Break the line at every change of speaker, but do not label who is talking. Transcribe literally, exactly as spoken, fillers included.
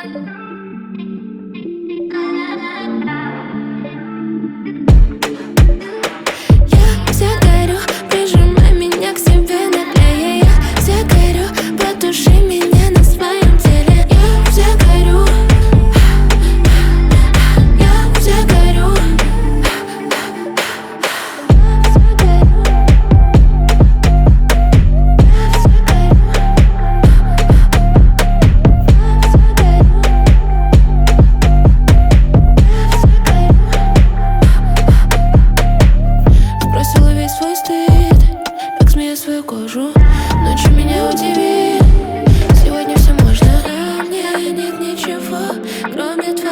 Я вся горю, прижимай меня к себе наглее. Я вся горю, потуши меня на своем теле. Я вся горю, я вся горю. Сбросила весь свой стыд, как змея свою кожу. Ночью меня удиви, сегодня все можно. А мне нет ничего, кроме твоего.